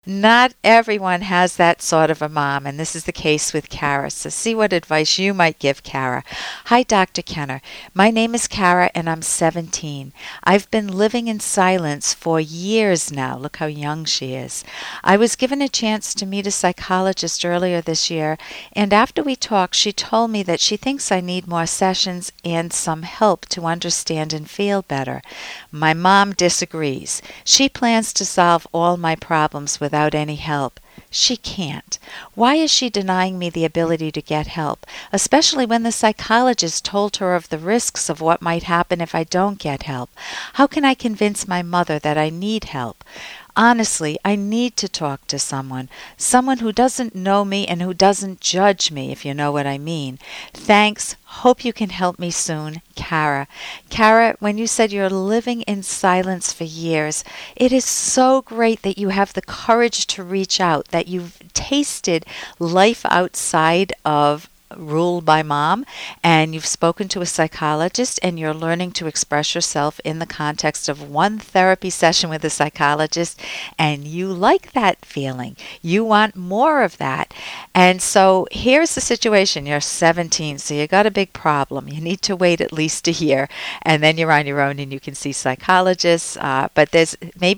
Not everyone has that sort of a mom, and this is the case with Kara. So see what advice you might give Kara. Hi, Dr. Kenner. My name is Kara, and I'm 17. I've been living in silence for years now. Look how young she is. I was given a chance to meet a psychologist earlier this year, and after we talked, she told me that she thinks I need more sessions and some help to understand and feel better. My mom disagrees. She plans to solve all my problems without any help. She can't. Why is she denying me the ability to get help, especially when the psychologist told her of the risks of what might happen if I don't get help? How can I convince my mother that I need help? Honestly, I need to talk to someone who doesn't know me and who doesn't judge me, if you know what I mean. Thanks. Hope you can help me soon, Kara. Kara, when you said you're living in silence for years, it is so great that you have the courage to reach out, that you've tasted life outside of ruled by mom, and you've spoken to a psychologist, and you're learning to express yourself in the context of one therapy session with a psychologist, and you like that feeling. You want more of that. And so here's the situation. You're 17, so you got a big problem. You need to wait at least a year, and then you're on your own and you can see psychologists, but there's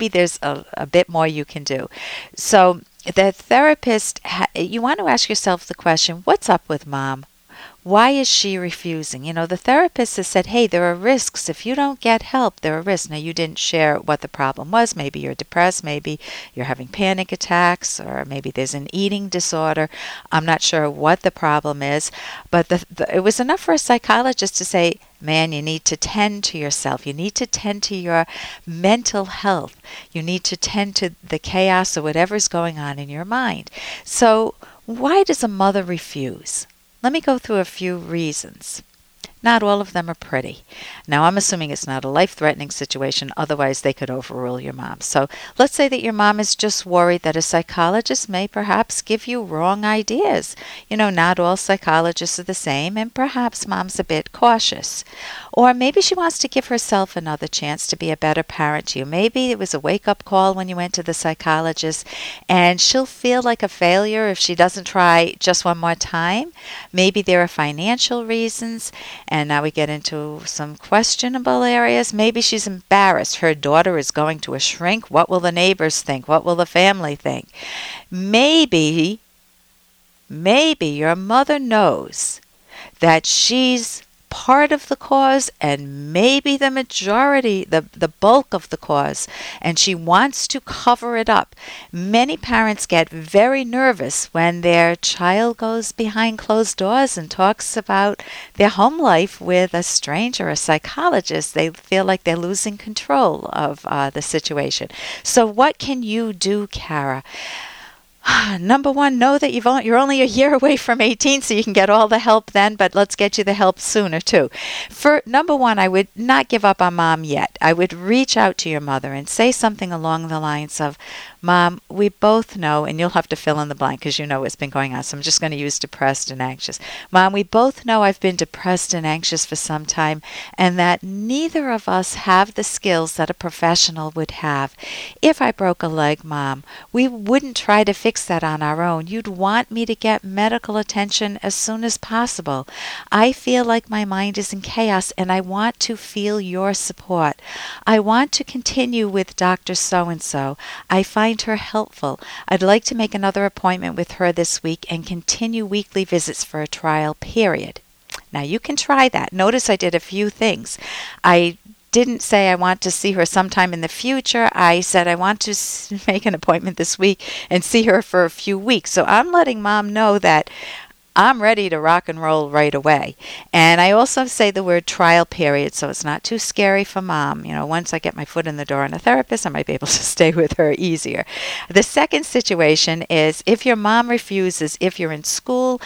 a bit more you can do. So the therapist, you want to ask yourself the question, what's up with mom? Why is she refusing? The therapist has said, hey, there are risks. If you don't get help, there are risks. Now, you didn't share what the problem was. Maybe you're depressed. Maybe you're having panic attacks, or maybe there's an eating disorder. I'm not sure what the problem is, but it was enough for a psychologist to say, man, you need to tend to yourself. You need to tend to your mental health. You need to tend to the chaos or whatever's going on in your mind. So why does a mother refuse? Let me go through a few reasons. Not all of them are pretty. Now, I'm assuming it's not a life-threatening situation, otherwise they could overrule your mom. So let's say that your mom is just worried that a psychologist may perhaps give you wrong ideas. Not all psychologists are the same, and perhaps mom's a bit cautious. Or maybe she wants to give herself another chance to be a better parent to you. Maybe it was a wake-up call when you went to the psychologist, and she'll feel like a failure if she doesn't try just one more time. Maybe there are financial reasons. And now we get into some questionable areas. Maybe she's embarrassed. Her daughter is going to a shrink. What will the neighbors think? What will the family think? Maybe your mother knows that she's part of the cause and maybe the majority, the bulk of the cause, and she wants to cover it up. Many parents get very nervous when their child goes behind closed doors and talks about their home life with a stranger, a psychologist. They feel like they're losing control of the situation. So what can you do, Kara? Number one, know that you're only a year away from 18, so you can get all the help then, but let's get you the help sooner too. For number one, I would not give up on mom yet. I would reach out to your mother and say something along the lines of, Mom, we both know, and you'll have to fill in the blank because you know what's been going on, so I'm just going to use depressed and anxious. Mom, we both know I've been depressed and anxious for some time, and that neither of us have the skills that a professional would have. If I broke a leg, Mom, we wouldn't try to fix that on our own. You'd want me to get medical attention as soon as possible. I feel like my mind is in chaos, and I want to feel your support. I want to continue with Dr. So-and-so. I find her helpful. I'd like to make another appointment with her this week and continue weekly visits for a trial period. Now you can try that. Notice I did a few things. I didn't say I want to see her sometime in the future. I said I want to make an appointment this week and see her for a few weeks. So I'm letting Mom know that I'm ready to rock and roll right away. And I also say the word trial period, so it's not too scary for Mom. Once I get my foot in the door on a therapist, I might be able to stay with her easier. The second situation is if your mom refuses, if you're in school,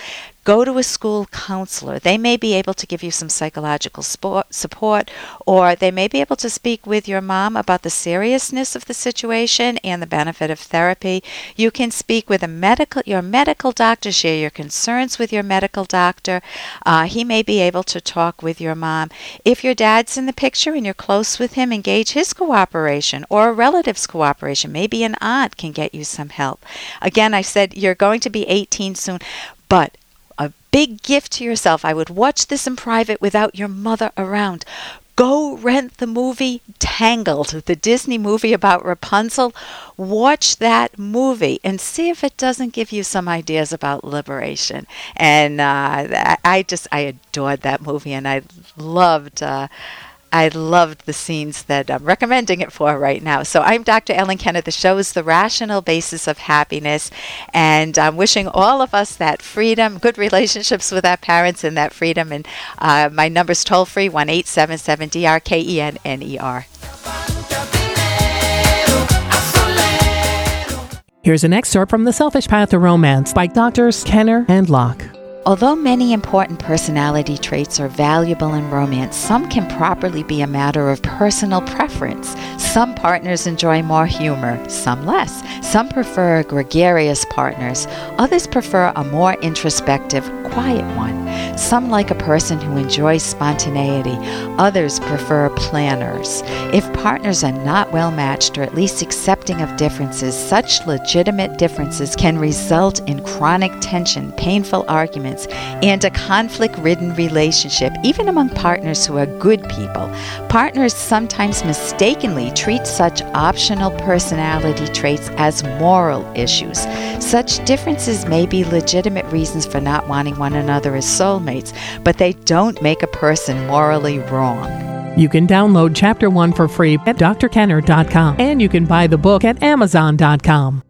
go to a school counselor. They may be able to give you some psychological support, or they may be able to speak with your mom about the seriousness of the situation and the benefit of therapy. You can speak with your medical doctor, share your concerns with your medical doctor. He may be able to talk with your mom. If your dad's in the picture and you're close with him, engage his cooperation or a relative's cooperation. Maybe an aunt can get you some help. Again, I said you're going to be 18 soon, but a big gift to yourself. I would watch this in private without your mother around. Go rent the movie Tangled, the Disney movie about Rapunzel. Watch that movie and see if it doesn't give you some ideas about liberation. And I adored that movie, and I loved the scenes that I'm recommending it for right now. So I'm Dr. Ellen Kenner. The show is The Rational Basis of Happiness. And I'm wishing all of us that freedom, good relationships with our parents and that freedom. And my number's toll-free, 1-877-DRKENNER. Here's an excerpt from The Selfish Path to Romance by Drs. Kenner and Locke. Although many important personality traits are valuable in romance, some can properly be a matter of personal preference. Some partners enjoy more humor, some less. Some prefer gregarious partners. Others prefer a more introspective, quiet one. Some like a person who enjoys spontaneity. Others prefer planners. If partners are not well matched or at least accepting of differences, such legitimate differences can result in chronic tension, painful arguments, and a conflict-ridden relationship, even among partners who are good people. Partners sometimes mistakenly treat such optional personality traits as moral issues. Such differences may be legitimate reasons for not wanting one another as soulmates, but they don't make a person morally wrong. You can download Chapter 1 for free at drkenner.com, and you can buy the book at amazon.com.